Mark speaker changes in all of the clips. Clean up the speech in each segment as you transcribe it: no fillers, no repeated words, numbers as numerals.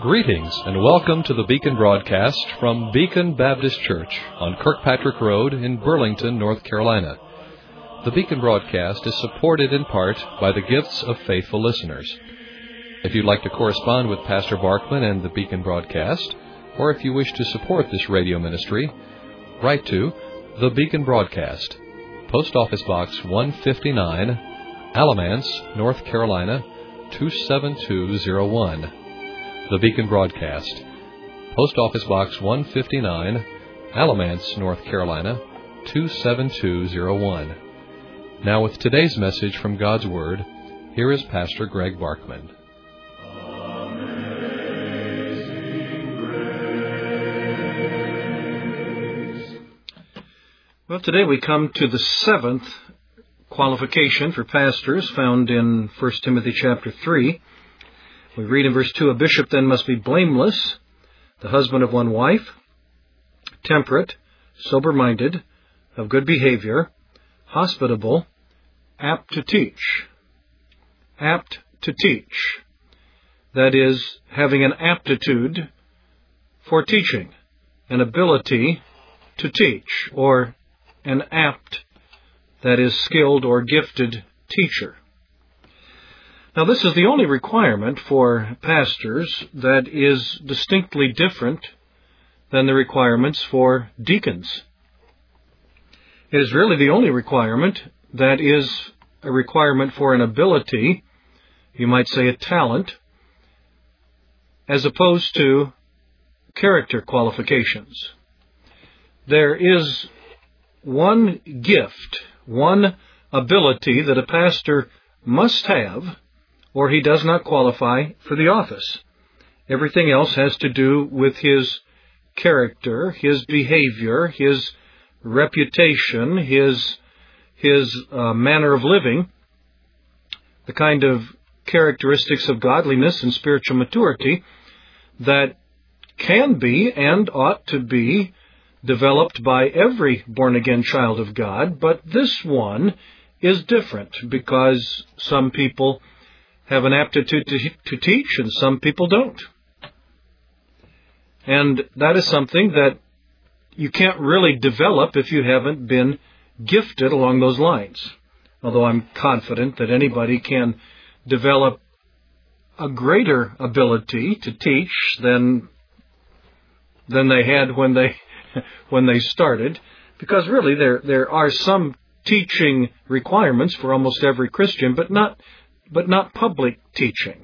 Speaker 1: Greetings and welcome to the Beacon broadcast from Beacon Baptist Church on Kirkpatrick Road in Burlington, North Carolina. The Beacon broadcast is supported in part by the gifts of faithful listeners. If you'd like to correspond with Pastor Barkman and the Beacon broadcast, or if you wish to support this radio ministry, write to the Beacon broadcast, Post Office Box 159, Alamance, North Carolina 27201. The Beacon broadcast, Post Office Box 159, Alamance, North Carolina 27201. Now with today's message from God's Word, here is Pastor Greg Barkman.
Speaker 2: Well, today we come to the seventh qualification for pastors found in 1 Timothy chapter 3. We read in verse 2, "A bishop then must be blameless, the husband of one wife, temperate, sober-minded, of good behavior, hospitable, apt to teach." Apt to teach. That is, having an aptitude for teaching, an ability to teach, or an apt, that is, skilled or gifted teacher. Now, this is the only requirement for pastors that is distinctly different than the requirements for deacons. It is really the only requirement that is a requirement for an ability, you might say a talent, as opposed to character qualifications. There is one gift, one ability that a pastor must have, or he does not qualify for the office. Everything else has to do with his character, his behavior, his reputation, his manner of living, the kind of characteristics of godliness and spiritual maturity that can be and ought to be developed by every born-again child of God, but this one is different because some people have an aptitude to teach and some people don't. And that is something that you can't really develop if you haven't been gifted along those lines. Although I'm confident that anybody can develop a greater ability to teach than they had when they started, because really there are some teaching requirements for almost every Christian, but not public teaching.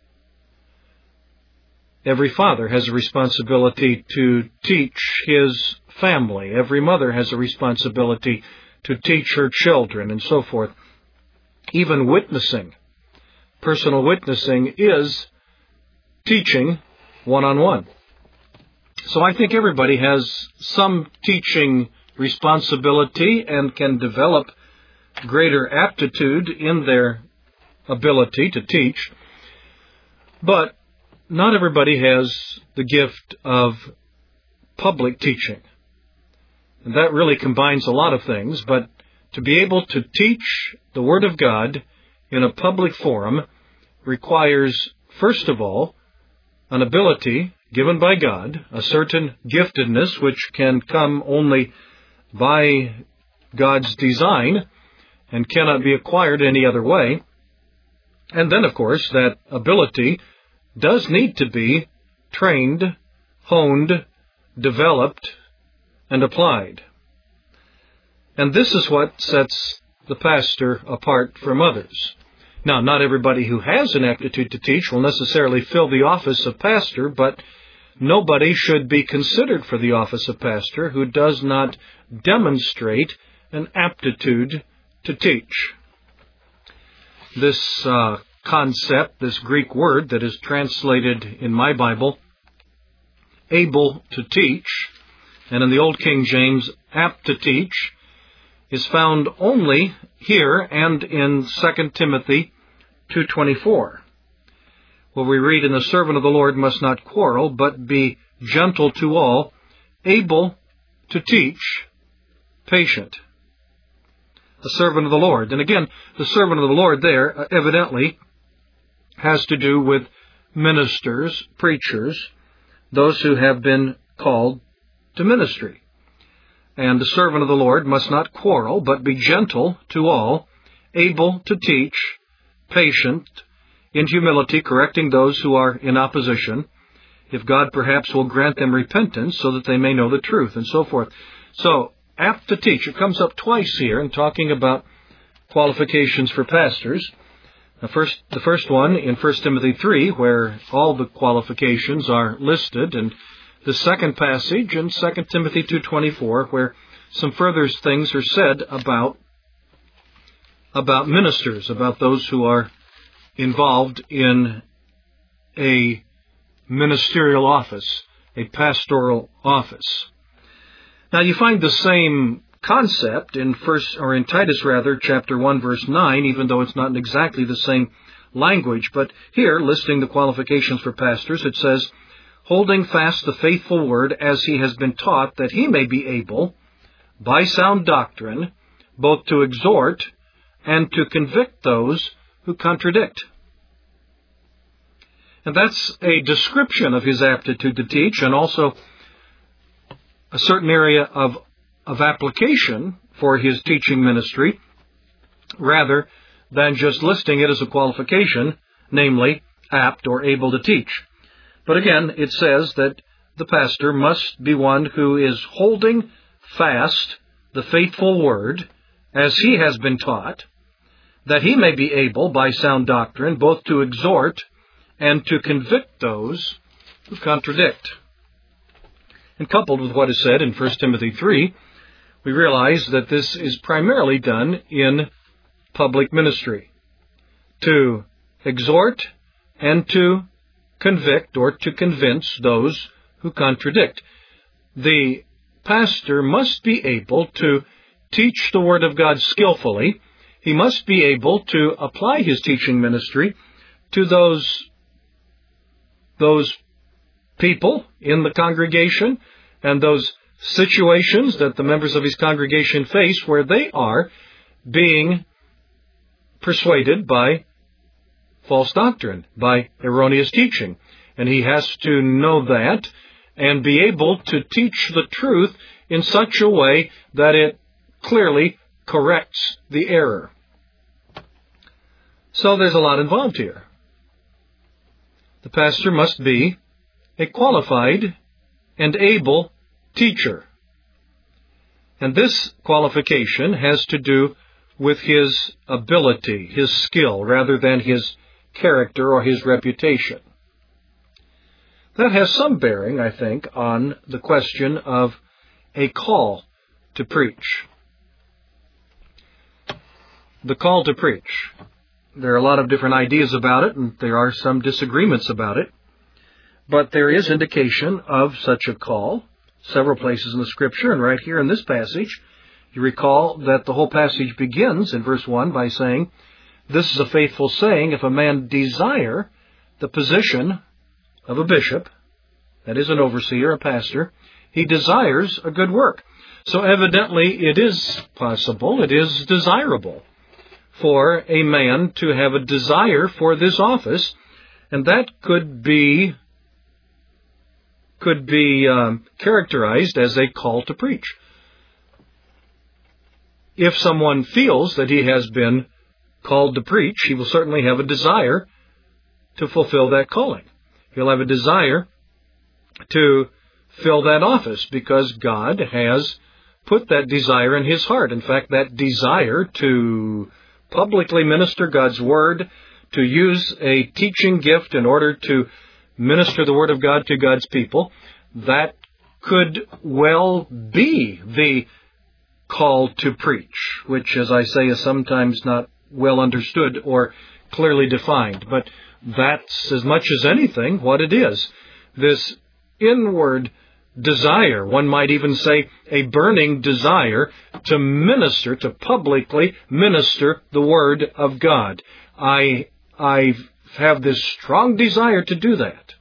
Speaker 2: Every father has a responsibility to teach his family. Every mother has a responsibility to teach her children, and so forth. Even witnessing, personal witnessing, is teaching one-on-one. So I think everybody has some teaching responsibility and can develop greater aptitude in their ability to teach, but not everybody has the gift of public teaching. And that really combines a lot of things, but to be able to teach the Word of God in a public forum requires, first of all, an ability given by God, a certain giftedness which can come only by God's design and cannot be acquired any other way. And then, of course, that ability does need to be trained, honed, developed, and applied. And this is what sets the pastor apart from others. Now, not everybody who has an aptitude to teach will necessarily fill the office of pastor, but nobody should be considered for the office of pastor who does not demonstrate an aptitude to teach. This concept, this Greek word that is translated in my Bible, able to teach, and in the Old King James, apt to teach, is found only here and in 2 Timothy 2:24, where we read, "And the servant of the Lord must not quarrel, but be gentle to all, able to teach, patient." The servant of the Lord. And again, the servant of the Lord there evidently has to do with ministers, preachers, those who have been called to ministry. And the servant of the Lord must not quarrel, but be gentle to all, able to teach, patient, in humility, correcting those who are in opposition, if God perhaps will grant them repentance so that they may know the truth, and so forth. So, apt to teach. It comes up twice here in talking about qualifications for pastors. The first one in 1 Timothy 3, where all the qualifications are listed, and the second passage in 2 Timothy 2:24, where some further things are said about ministers, about those who are involved in a ministerial office, a pastoral office. Now you find the same concept in Titus chapter 1 verse 9, even though it's not exactly the same language, but here listing the qualifications for pastors, it says, holding fast the faithful word as he has been taught, that he may be able, by sound doctrine, both to exhort and to convict those who contradict. And that's a description of his aptitude to teach, and also a certain area of application for his teaching ministry, rather than just listing it as a qualification, namely, apt or able to teach. But again, it says that the pastor must be one who is holding fast the faithful word as he has been taught, that he may be able, by sound doctrine, both to exhort and to convict those who contradict. And coupled with what is said in 1 Timothy 3, we realize that this is primarily done in public ministry, to exhort and to convict or to convince those who contradict. The pastor must be able to teach the Word of God skillfully. He must be able to apply his teaching ministry to those people in the congregation and those situations that the members of his congregation face where they are being persuaded by false doctrine, by erroneous teaching. And he has to know that and be able to teach the truth in such a way that it clearly corrects the error. So there's a lot involved here. The pastor must be a qualified and able teacher. And this qualification has to do with his ability, his skill, rather than his character or his reputation. That has some bearing, I think, on the question of a call to preach. The call to preach. There are a lot of different ideas about it, and there are some disagreements about it. But there is indication of such a call, several places in the Scripture, and right here in this passage, you recall that the whole passage begins in verse 1 by saying, "This is a faithful saying, if a man desire the position of a bishop," that is an overseer, a pastor, "he desires a good work." So evidently it is possible, it is desirable for a man to have a desire for this office, and that could be characterized as a call to preach. If someone feels that he has been called to preach, he will certainly have a desire to fulfill that calling. He'll have a desire to fill that office because God has put that desire in his heart. In fact, that desire to publicly minister God's Word, to use a teaching gift in order to minister the Word of God to God's people, that could well be the call to preach, which, as I say, is sometimes not well understood or clearly defined. But that's, as much as anything, what it is. This inward desire, one might even say a burning desire to minister, to publicly minister the Word of God. I have this strong desire to do that.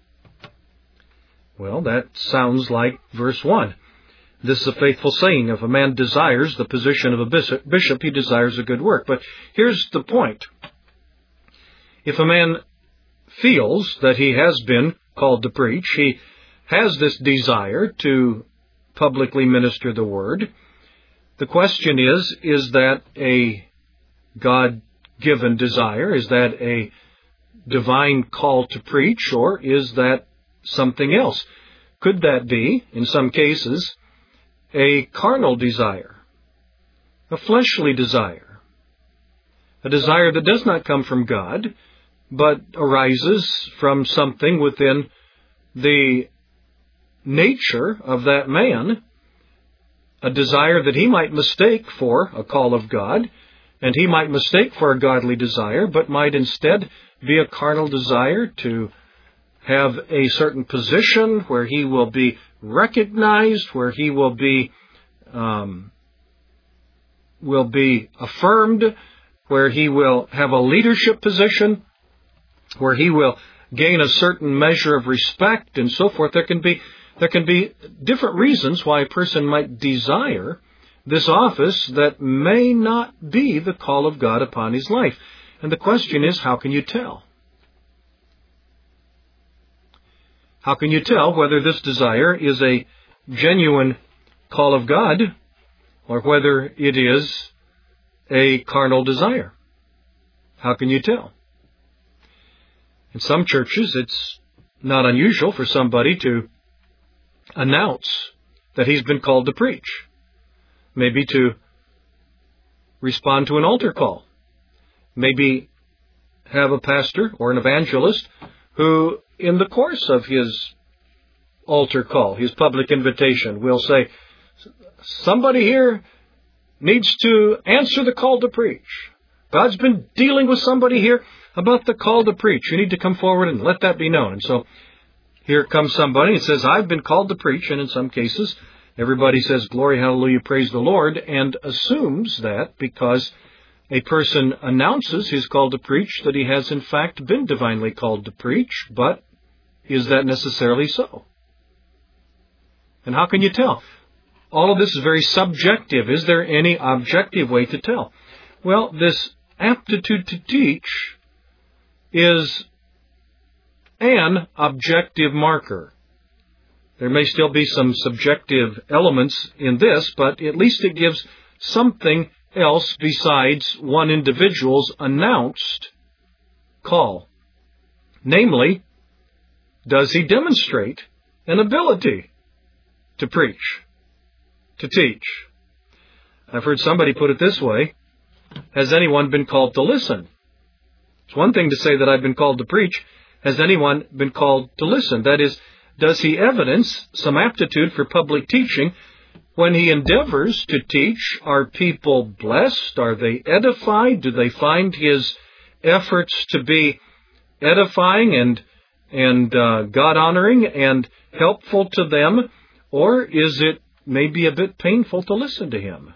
Speaker 2: Well, that sounds like verse 1. This is a faithful saying. If a man desires the position of a bishop, he desires a good work. But here's the point. If a man feels that he has been called to preach. He has this desire to publicly minister the Word. The question is that a God-given desire? Is that a divine call to preach, or is that something else? Could that be, in some cases, a carnal desire, a fleshly desire, a desire that does not come from God, but arises from something within the nature of that man, a desire that he might mistake for a call of God, and he might mistake for a godly desire, but might instead be a carnal desire to have a certain position where he will be recognized, where he will be affirmed, where he will have a leadership position, where he will gain a certain measure of respect and so forth. There can be different reasons why a person might desire this office that may not be the call of God upon his life. And the question is, how can you tell? How can you tell whether this desire is a genuine call of God or whether it is a carnal desire? How can you tell? In some churches, it's not unusual for somebody to announce that he's been called to preach, maybe to respond to an altar call, maybe have a pastor or an evangelist who, in the course of his altar call, his public invitation, will say, somebody here needs to answer the call to preach. God's been dealing with somebody here about the call to preach. You need to come forward and let that be known. And so here comes somebody and says, I've been called to preach. And in some cases, everybody says, glory, hallelujah, praise the Lord, and assumes that because a person announces he's called to preach, that he has in fact been divinely called to preach. But is that necessarily so? And how can you tell? All of this is very subjective. Is there any objective way to tell? Well, this aptitude to teach is an objective marker. There may still be some subjective elements in this, but at least it gives something else besides one individual's announced call. Namely, does he demonstrate an ability to preach, to teach? I've heard somebody put it this way: has anyone been called to listen? It's one thing to say that I've been called to preach. Has anyone been called to listen? That is, does he evidence some aptitude for public teaching? When he endeavors to teach, are people blessed? Are they edified? Do they find his efforts to be edifying and God-honoring and helpful to them? Or is it maybe a bit painful to listen to him?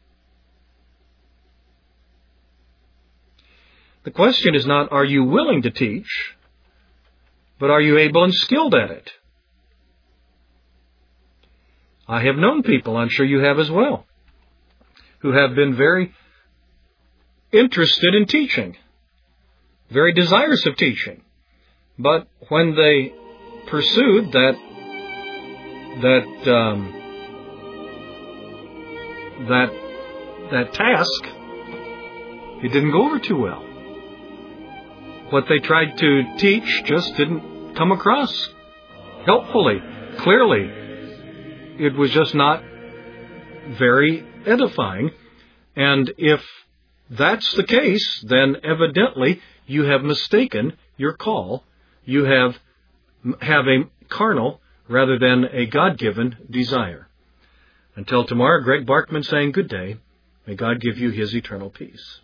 Speaker 2: The question is not, are you willing to teach, but are you able and skilled at it? I have known people, I'm sure you have as well, who have been very interested in teaching, very desirous of teaching. But when they pursued that task, it didn't go over too well. What they tried to teach just didn't come across helpfully, clearly. It was just not very edifying. And if that's the case, then evidently you have mistaken your call. You have a carnal rather than a God-given desire. Until tomorrow, Greg Barkman saying good day. May God give you His eternal peace.